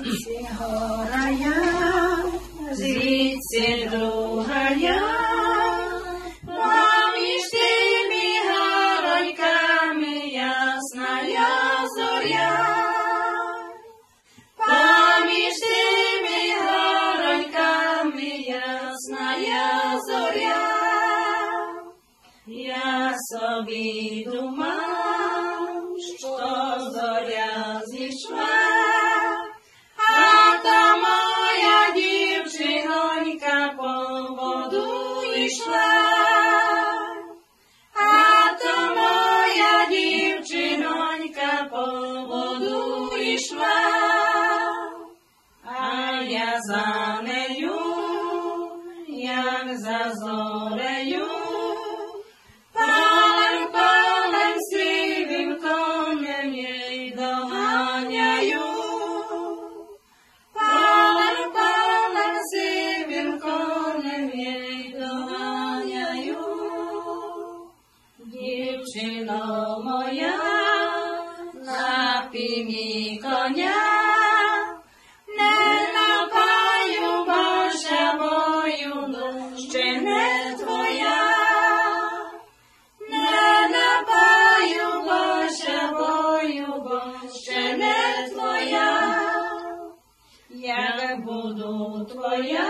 Гора я, звідси друга я, поміж тими гороньками ясна я зоря. Поміж тими гороньками ясна я зоря. Я собі думав, що зоря зійшла, а та моя дівчинонька по воду йшла. А та моя дівчинонька по воду йшла. А я за нею, як за зорею, полем сивим конем їй доганяю. Полем сивим конем їй доганяю. Дівчино моя, напій мій коня, не напаю, Божа мою, ще не твоя. Не напаю, Божа мою, бо ще не твоя. Як буду твоя,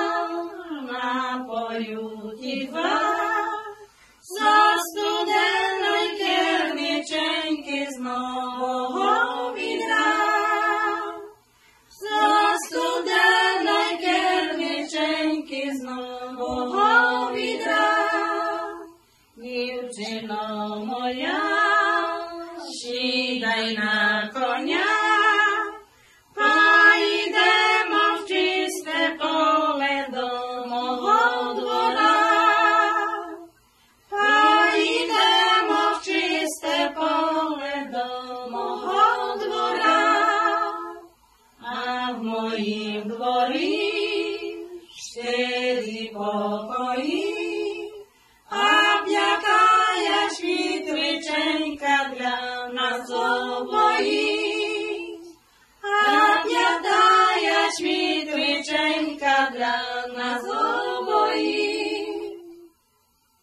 напою тіва, за студеної керміченьки з нового відра. За студеної керміченьки з нового відра. Дівчино моя, сідай на коня, поїдемо в чисте поле до мого двора. Поїдемо в чисте поле до мого двора. А в моїм дворі щедрі покої, а якая ж вітриченька для нас обоїх.